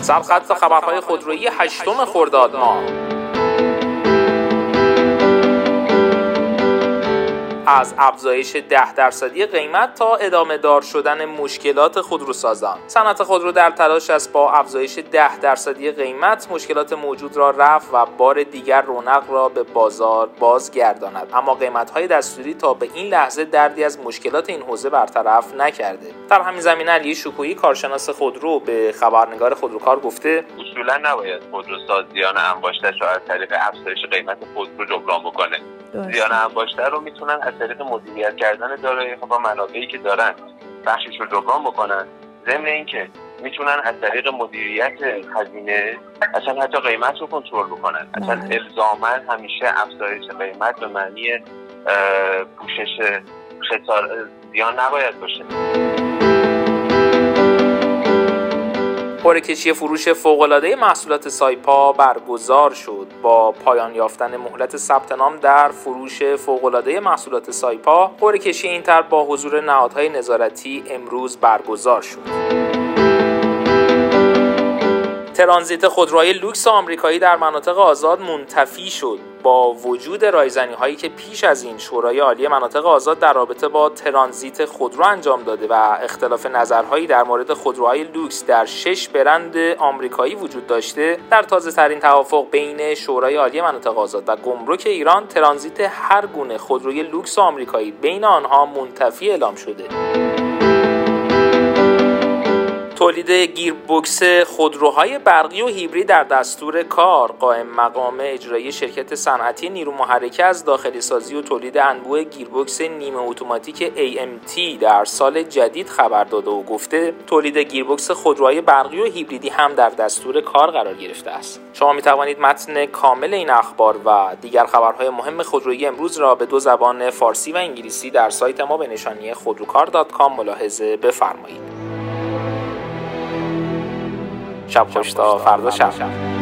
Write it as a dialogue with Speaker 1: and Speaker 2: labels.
Speaker 1: سرخط خبرهای خودرویی 8 خرداد ماه. از افزایش 10% قیمت تا ادامه دار شدن مشکلات خودروسازان. صنعت خودرو در تلاش است با افزایش 10% قیمت مشکلات موجود را رفع و بار دیگر رونق را به بازار بازگرداند، اما قیمت‌های دستوری تا به این لحظه دردی از مشکلات این حوزه برطرف نکرده. در همین زمینه علی شکوهی کارشناس خودرو به خبرنگار خودروکار گفته
Speaker 2: اصولا نباید خودروساز زیان انباشته را از طریق افزایش قیمت خودرو جبران بکنه. زیان انباشته رو میتونن از طریق مدیریت کردن دارایی‌ها و منابعی که دارن بخشش رو جبران بکنن. ضمن اینکه میتونن از طریق مدیریت هزینه اصلا حتی قیمت رو کنترل بکنن. اصلا الزاما همیشه افزایش قیمت به معنی پوشش زیان نباید باشه.
Speaker 1: قرعه کشی فروش فوق‌العاده محصولات سایپا برگزار شد. با پایان یافتن مهلت ثبت نام در فروش فوق‌العاده محصولات سایپا، قرعه کشی این طرح با حضور نهادهای نظارتی امروز برگزار شد. ترانزیت خودروهای لوکس آمریکایی در مناطق آزاد منتفی شد. با وجود رایزنی‌هایی که پیش از این شورای عالی مناطق آزاد در رابطه با ترانزیت خودرو انجام داده و اختلاف نظرهایی در مورد خودروهای لوکس در 6 برند آمریکایی وجود داشته، در تازه‌ترین توافق بین شورای عالی مناطق آزاد و گمرک ایران، ترانزیت هر گونه خودروی لوکس آمریکایی بین آنها منتفی اعلام شده. تولید گیربکس خودروهای برقی و هیبرید در دستور کار. قائم مقام اجرایی شرکت صنعتی نیرو محرکه از داخلی سازی و تولید انبوه گیربکس نیمه اتوماتیک AMT در سال جدید خبر داده و گفته تولید گیربکس خودروهای برقی و هیبریدی هم در دستور کار قرار گرفته است. شما می توانید متن کامل این اخبار و دیگر خبرهای مهم خودرویی امروز را به 2 زبان فارسی و انگلیسی در سایت ما به نشانی خودروکار.com ملاحظه بفرمایید. شب خوش تا فردا شب.